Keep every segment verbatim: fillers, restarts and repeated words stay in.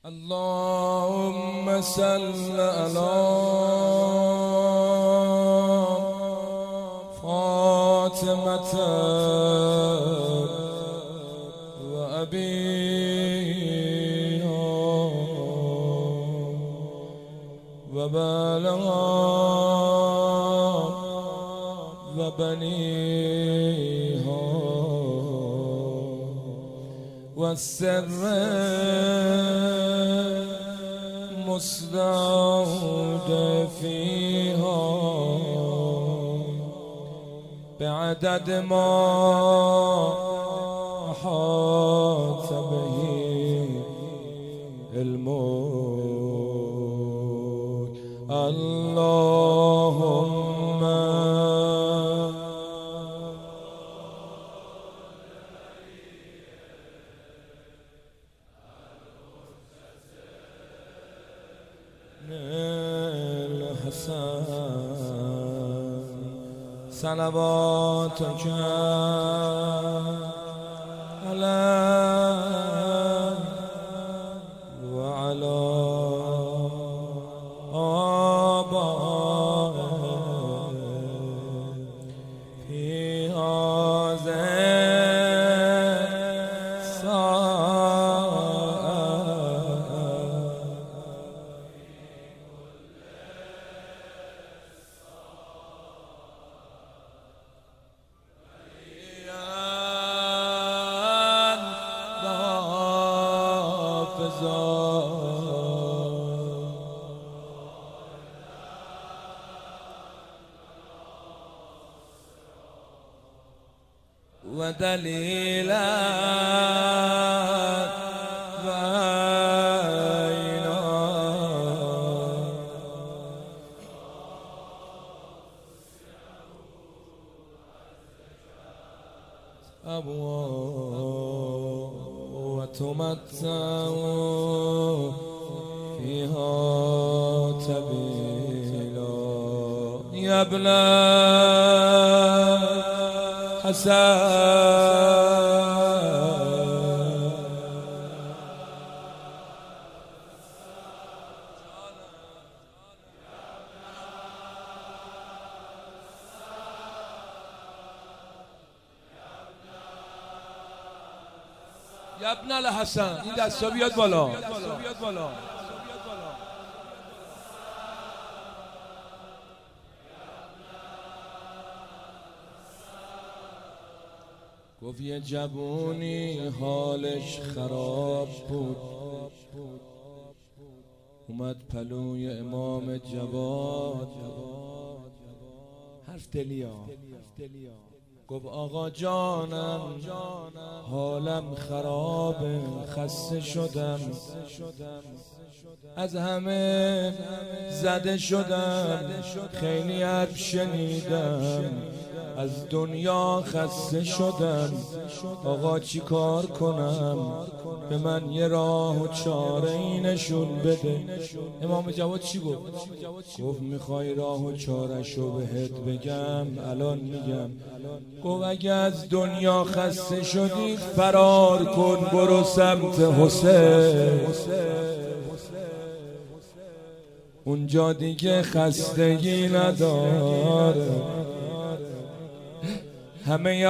اللهم صل على فاطمة وأبيها وبالها وبنيها والسر مستودع فيها بعدد ما أحاط به الملك. اللهم الحسن صلواتك عليه وعلى آبائه في هذه ودليلا بينا أبواب وتمتع فيها تبيلا يا ابن حسن یا ابن الحسن. این دستا بیاد بالا. گفت یه جوونی حالش خراب بود، اومد پلوی امام جواد، حرف دلیا، گفت آقا جانم حالم خرابه، خسته شدم، از همه زده شدم، خیلی حرف شنیدم، از دنیا خسته شدم، آقا چی کار کنم؟ به من یه راه و چاره ای نشون بده. امام جواد چی گفت؟ گفت میخوای راه و چاره شو بهت بگم؟ الان میگم. گفت اگه از دنیا خسته شدی فرار کن، برو سمت حسین، اونجا دیگه خستگی نداره، همه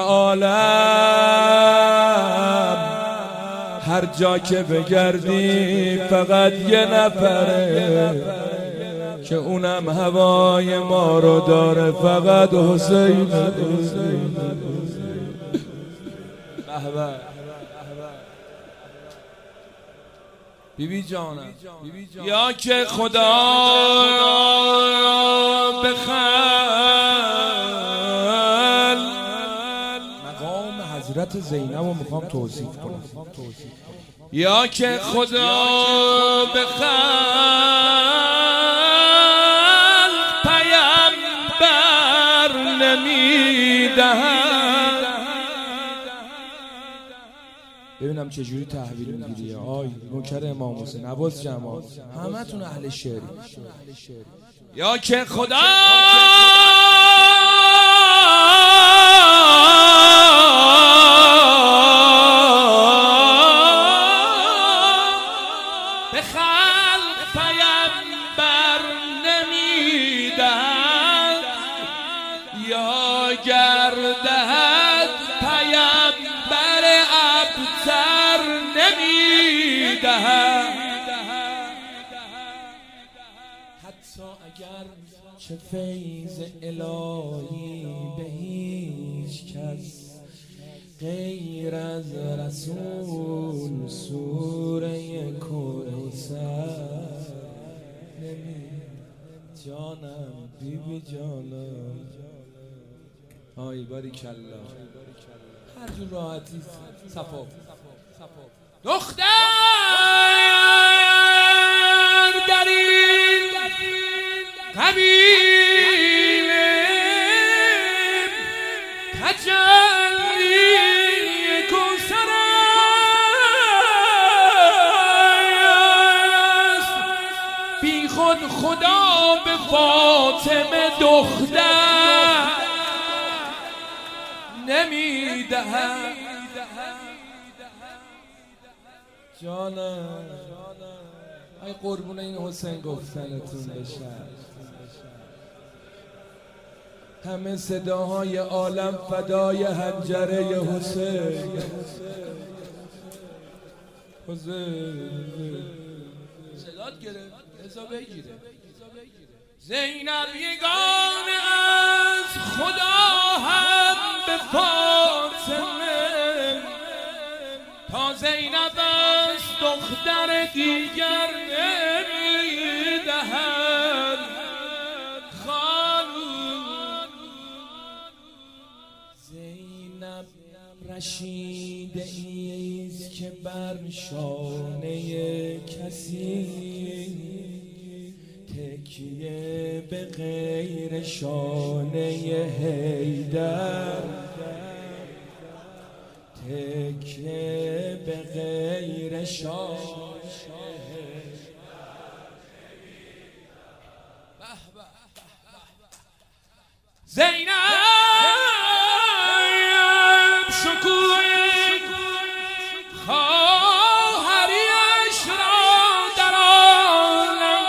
عالم هر جا که بگردی فقط یه نفره که اونم هوای ما رو داره، فقط حسین. بیبی جانم یا که خدا بخل، مقام حضرت زینب رو میخوام توصیف کنم. یا که خدا بخل پیامبر نمیدهد. ببینم چجوری تحویل میگیری. آی نوکر امام حسین، عباس جمال، همه تون اهل شعری. یا که خدا به خلق پیمبر نمیدهد یا گردهد پیمبر ابتر نمیدهد حتی اگر چه فیض الهی به هیچ کس غیر از رسول سوره کوثر نمی جانم بی بی جانم آی باریکلا هر جور راحتی صفا دختر در این قبیله تجلی کوثر است بی خود خدا به فاطمه دختر نمیدهد جانم ای قربون این حسین گفتنتون بشه همه صداهای عالم فدای حنجره حسین حسین صدات گرفت ازا بگیره زینب یگانه از خدا هم به فاطمه تا زینب از دختر دیگر نمیدهد خانوم زینب رشیده ایست که بر شانه کسی تکیه به غیر شانه حیدر تکیه به غیر شانه زینب شکوه خواهریش را در عالم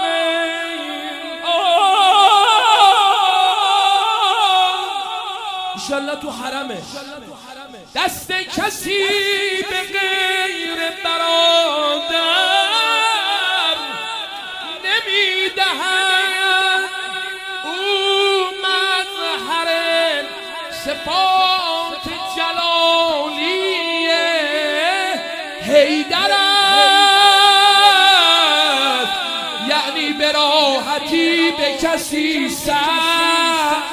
انشالله تو حرمه دست کسی به غیر برادر نمیدهد او مظهر صفات جلالی حیدر است یعنی به راحتی به کسی سر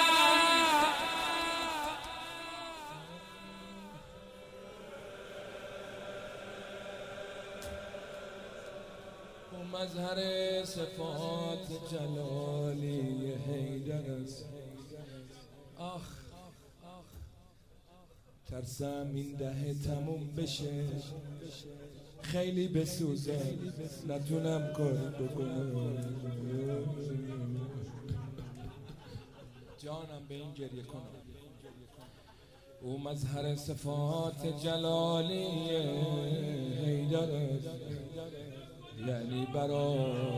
مظهر صفات جلالی حیدر است آخ ترسم این دهه تموم بشه خیلی بسوزم نتونم کار بکنم جانم به این گریه کنم او مظهر صفات جلالی حیدر است یعنی برا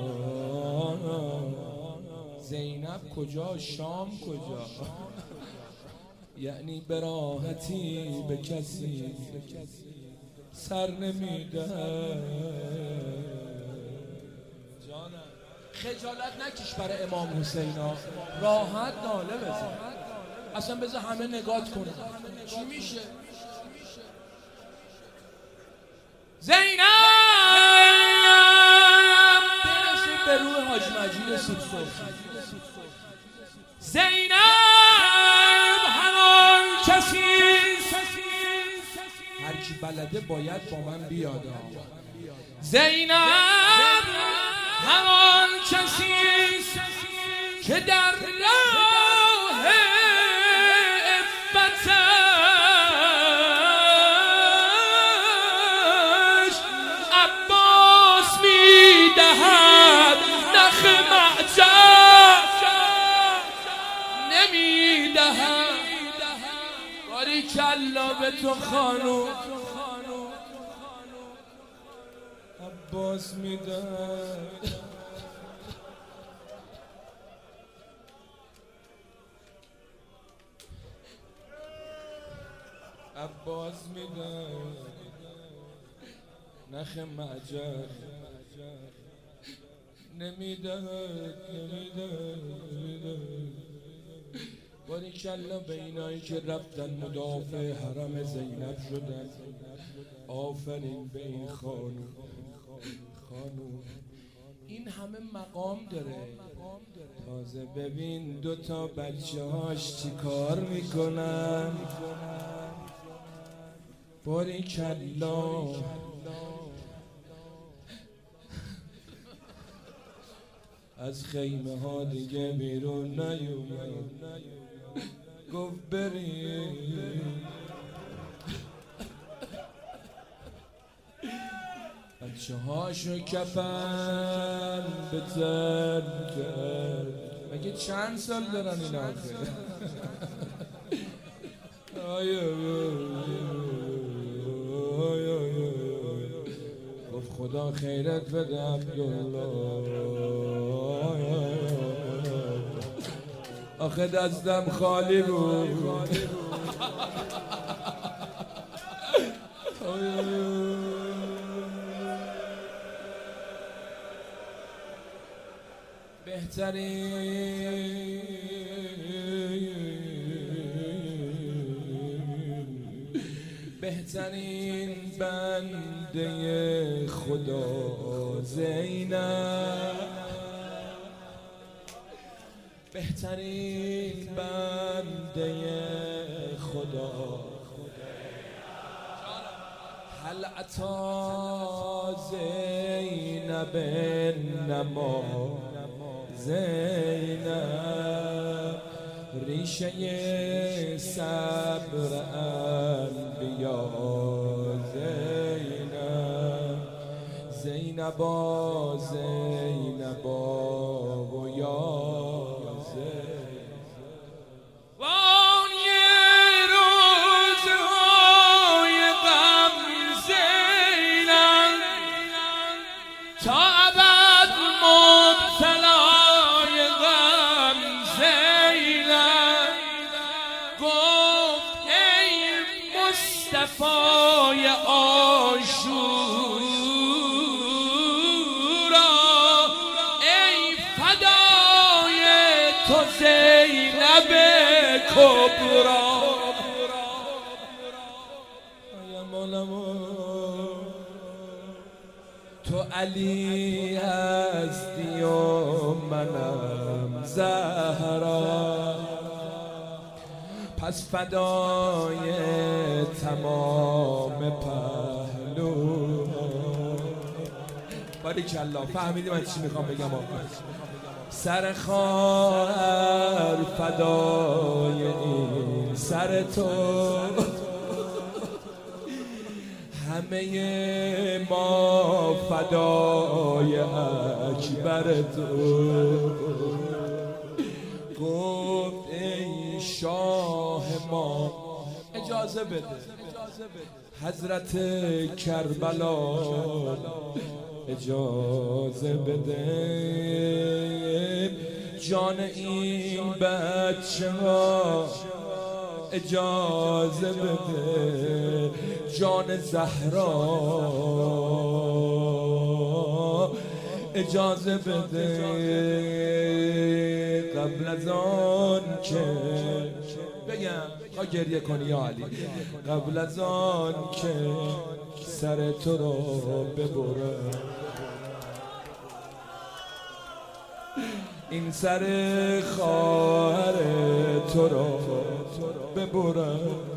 زینب کجا شام کجا یعنی به راحتی به کسی سر نمیده جانم خجالت نکش برای امام حسین راحت ناله بزن اصلا بذار همه نگات کنه چی میشه زینب به روح حاج مجید سیبسرخی زینب همان کسی هر کی بلده باید با من بیاد زینب همان کسی که در راه عفتش عباس میدهد نخ معجب نمیدهد باریکلا به تو خانوم عباس میدن عباس میدن نخ معجر نمیدن نمیدن باریکلا به اینایی که رفتن مدافع حرم زینب شدن. آفرین به این خانوم خانوم این همه مقام داره. تازه ببین دوتا بچه هاش چی کار میکنن. باریکلا از خیمه ها دیگه بیرون نیومد. گفت بریم بچه هاشو کفن بزن کرد. مگه چند سال دارن این آخه؟ گفت خدا خیرت بده عبدالله. آخه دستم خالی بود. بهترین بهترین بنده خدا زینب. بهترین بنده خدا هل عطا زینب نما زینب ریشه صبر انبیا زینب زینبا زینبا و یا مصطفی عاشورا ای فدای تو زینب کبرا. تو علی هستی و منم زهرا. پس فدای تمام پهلو. باریکلا فهمیدی من چی میخوام بگم آقا؟ سر خواهر فدای این سر تو. همه ما فدای اکبر تو. گفت ای شاه ما اجازه بده حضرت کربلا اجازه بده جان این بچه ها اجازه بده جان زهرا اجازه بده قبل از آن که بگم خواه گریه کنی یا علی قبل از آن که سر تو رو ببرم این سر خواهر تو رو ببرم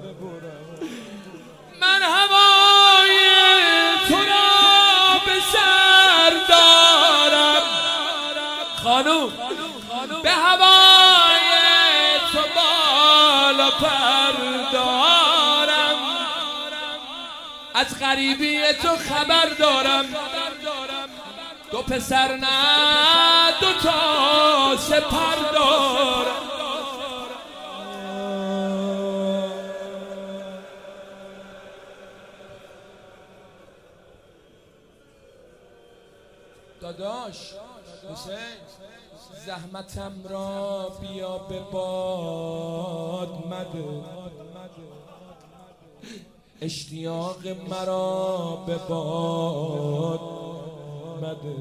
من هوای تو را به سر دارم خانوم به هوای تو بالا پر دارم از غریبی تو خبر دارم دو پسر نه دو تا سپر دارم داداش حسین زحمتم را بیا به باد مده، اشتیاق مرا به باد مده.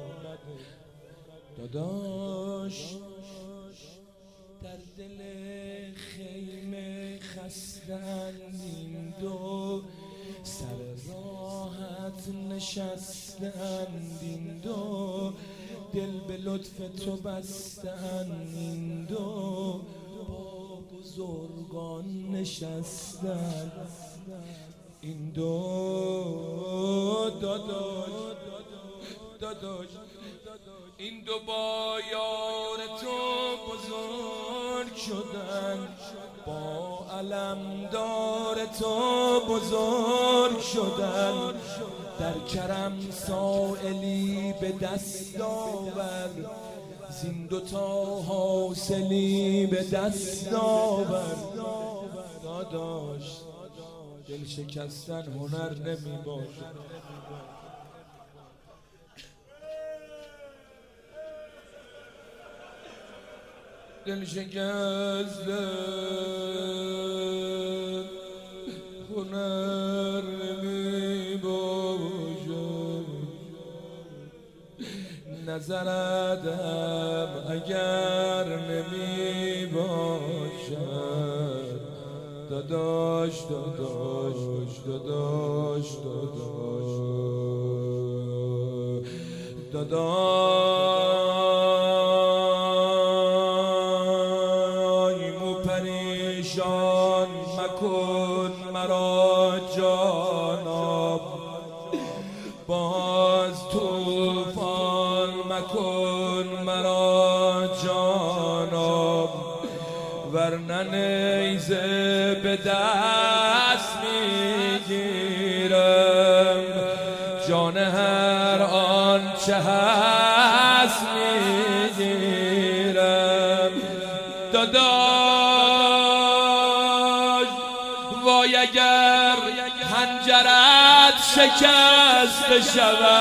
داداش در دل خیمه خستن این دو، سر راحت نشستند این دو، دل به لطف تو بستند این دو، با بزرگان نشستند این دو. داداش داداش این دو با یار تو بزرگ شدن، با علمدار تو بزرگ شدن، در کرم سائلی به دست آور، زین دو تا حاصلی به دست آور. داداش دل شکستن هنر نمی باشد، دل شکسته هنر نمی باشد، نظرتم اگر نمی باشد. داداش داداش داداش داداش داداش پریشان مکن مرا جانم، باز طوفان مکن مرا جانم، ورنه نیزه به دست میگیرم، جان هر آن چه هست میگیرم. داداش وای اگر حنجرت شکست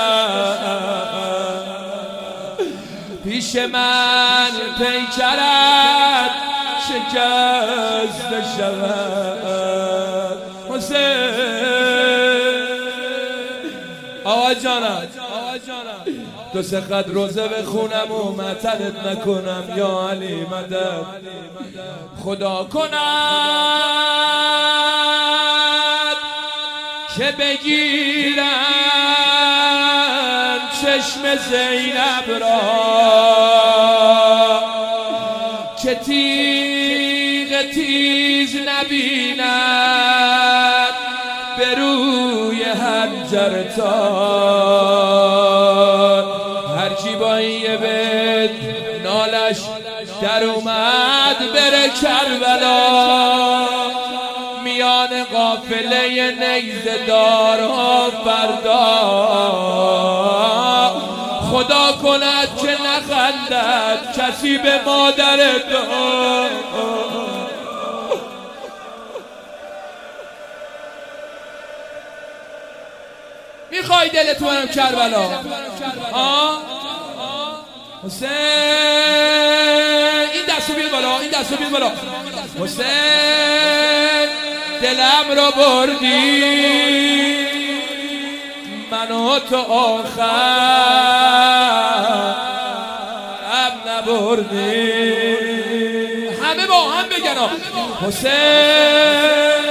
شود، پیش من پیکرت شکست شود. حسین آقا جانم دو سه خط روزه بخونم و معطلت نکنم، یا علی مدد خدا کند که بگیرن چشم زینب را، که تیغ تیز نبیند به روی حنجر تان. هرچی با این یه بید نالش در اومد بره کربلا، میان قافله نیزه دارها فردا، خدا کند که نخندد کسی به مادر تو. میخوای دلت منم کربلا؟ آه حسین این دستو بیاد بالا، این دستو بیاد بالا. حسین دلم رو بردی، من و تو آخر اب نبردی. همه با هم بگن حسین